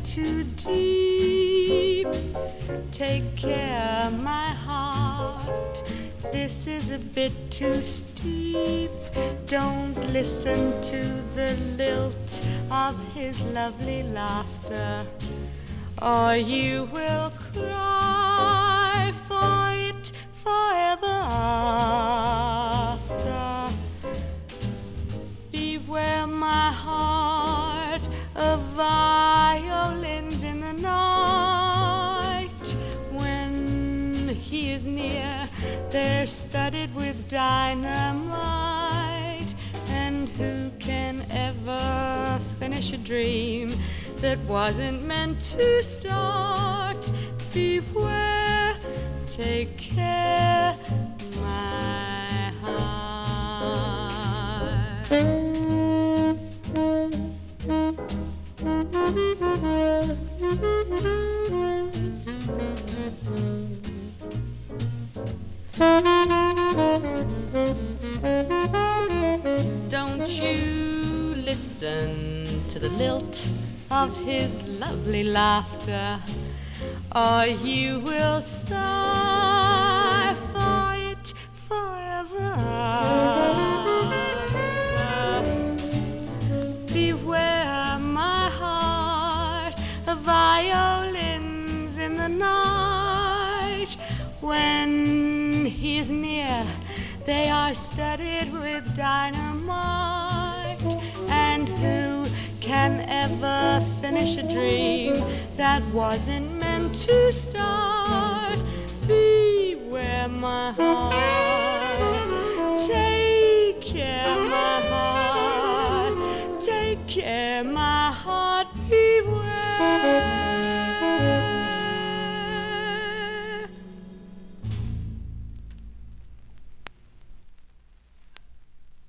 too deep. Take care, my heart, this is a bit too steep. Don't listen to the lilt of his lovely laughter, or you will cry for it forever after. Beware, my heart, of violins in the night. When he is near, they're studded with dynamite. And who can ever finish a dream that wasn't meant to start? Beware, take care, my heart. Don't you listen to the lilt of his lovely laughter, or you will sigh for it forever after. Beware, my heart, of violins in the night. When he is near, they are studded with dynamite. And who can ever finish a dream that wasn't meant to start? Beware, my heart, take care, my heart, take care, my heart, beware.